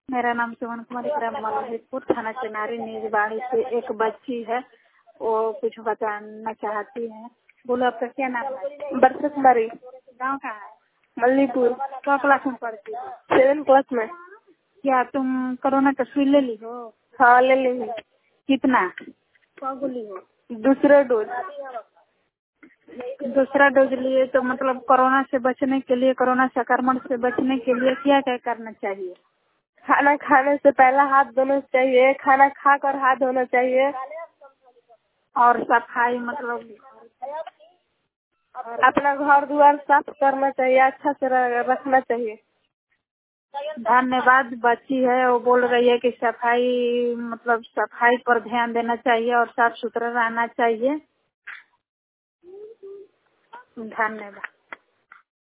मेरा नाम सुमन कुमारी, ग्राम मलहपुर, थाना चिनारी, निजबाड़ी से एक बच्ची है, वो कुछ बताना चाहती है। बोलो, आपका क्या नाम है? बरसा कुमारी। गाँव कहाँ है? मल्लीपुर। क्या क्लास में पढ़ती हो? 7 क्लास में। क्या तुम कोरोना का सुई ले ली हो? हाँ, ले ली। कितना? क्या गोली हो? दूसरा डोज। दूसरा डोज लिए तो मतलब कोरोना से बचने के लिए, कोरोना संक्रमण से बचने के लिए क्या क्या करना चाहिए? खाना खाने से पहले हाथ धोना चाहिए, खाना खाकर हाथ धोना चाहिए, और सफाई मतलब अपना घर द्वार साफ करना चाहिए, अच्छा से रखना चाहिए। धन्यवाद। बच्ची है, वो बोल रही है कि सफाई मतलब सफाई पर ध्यान देना चाहिए और साफ सुथरा रहना चाहिए। धन्यवाद।